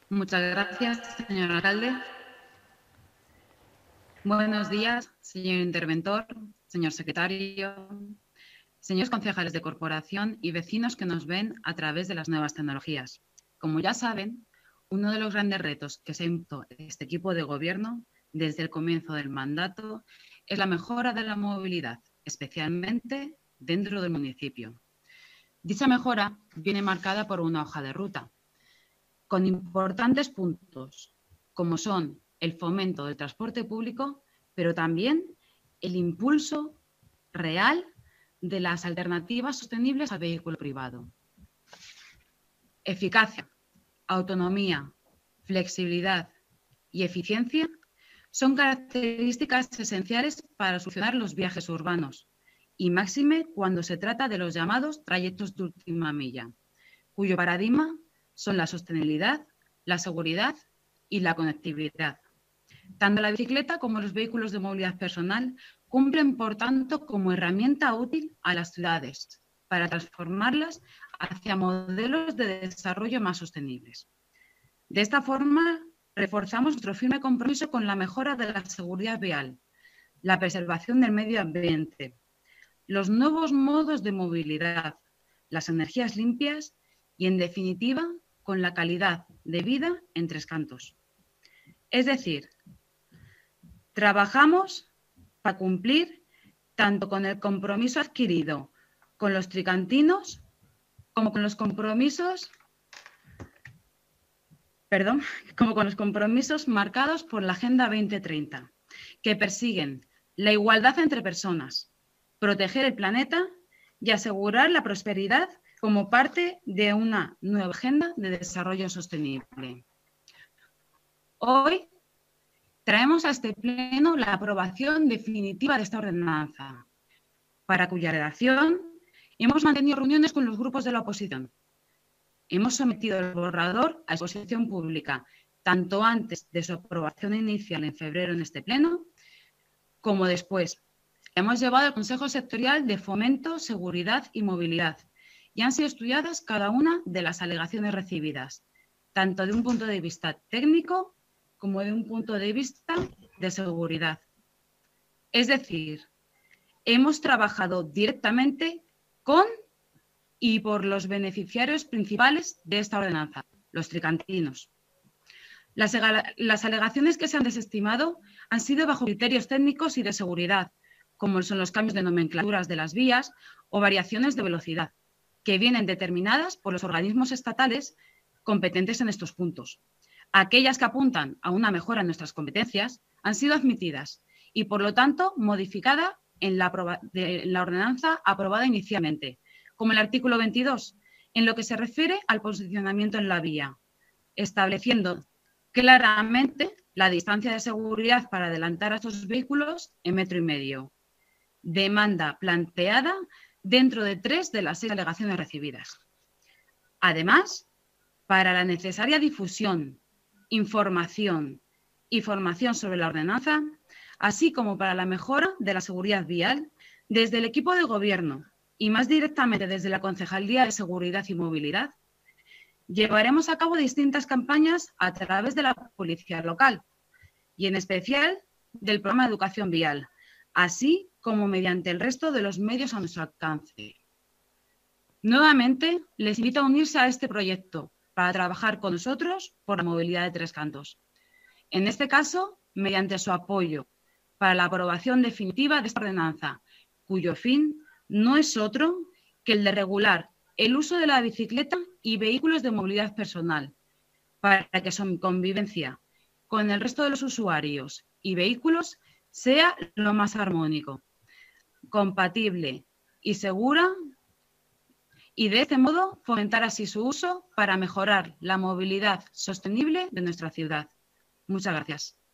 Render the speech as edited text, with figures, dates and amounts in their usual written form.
Muchas gracias, señor alcalde. Buenos días, señor interventor, señor secretario, señores concejales de corporación y vecinos que nos ven a través de las nuevas tecnologías. Como ya saben, uno de los grandes retos que se ha impuesto este equipo de gobierno desde el comienzo del mandato es la mejora de la movilidad, especialmente dentro del municipio. Dicha mejora viene marcada por una hoja de ruta, con importantes puntos, como son el fomento del transporte público, pero también el impulso real de las alternativas sostenibles al vehículo privado. Eficacia, autonomía, flexibilidad y eficiencia son características esenciales para solucionar los viajes urbanos y máxime cuando se trata de los llamados trayectos de última milla, cuyo paradigma son la sostenibilidad, la seguridad y la conectividad. Tanto la bicicleta como los vehículos de movilidad personal cumplen, por tanto, como herramienta útil a las ciudades para transformarlas hacia modelos de desarrollo más sostenibles. De esta forma, reforzamos nuestro firme compromiso con la mejora de la seguridad vial, la preservación del medio ambiente, los nuevos modos de movilidad, las energías limpias y, en definitiva, con la calidad de vida en Tres Cantos. Es decir, trabajamos para cumplir tanto con el compromiso adquirido con los tricantinos como con los compromisos marcados por la Agenda 2030, que persiguen la igualdad entre personas, proteger el planeta y asegurar la prosperidad como parte de una nueva agenda de desarrollo sostenible. Hoy traemos a este pleno la aprobación definitiva de esta ordenanza, para cuya redacción hemos mantenido reuniones con los grupos de la oposición. Hemos sometido el borrador a exposición pública, tanto antes de su aprobación inicial en febrero en este pleno, como después. Hemos llevado al Consejo Sectorial de Fomento, Seguridad y Movilidad y han sido estudiadas cada una de las alegaciones recibidas, tanto de un punto de vista técnico como de un punto de vista de seguridad. Es decir, hemos trabajado directamente con y por los beneficiarios principales de esta ordenanza, los tricantinos. Las alegaciones que se han desestimado han sido bajo criterios técnicos y de seguridad, como son los cambios de nomenclaturas de las vías o variaciones de velocidad, que vienen determinadas por los organismos estatales competentes en estos puntos. Aquellas que apuntan a una mejora en nuestras competencias han sido admitidas y, por lo tanto, modificadas en la ordenanza aprobada inicialmente, como el artículo 22, en lo que se refiere al posicionamiento en la vía, estableciendo claramente la distancia de seguridad para adelantar a estos vehículos en 1,5 metros. Demanda planteada dentro de 3 de las 6 alegaciones recibidas. Además, para la necesaria difusión, información y formación sobre la ordenanza, así como para la mejora de la seguridad vial, desde el equipo de gobierno y más directamente desde la Concejalía de Seguridad y Movilidad, llevaremos a cabo distintas campañas a través de la policía local y en especial del programa de educación vial, así como mediante el resto de los medios a nuestro alcance. Nuevamente, les invito a unirse a este proyecto para trabajar con nosotros por la movilidad de Tres Cantos. En este caso, mediante su apoyo para la aprobación definitiva de esta ordenanza, cuyo fin no es otro que el de regular el uso de la bicicleta y vehículos de movilidad personal, para que su convivencia con el resto de los usuarios y vehículos sea lo más armónico, compatible y segura, y de este modo fomentar así su uso para mejorar la movilidad sostenible de nuestra ciudad. Muchas gracias.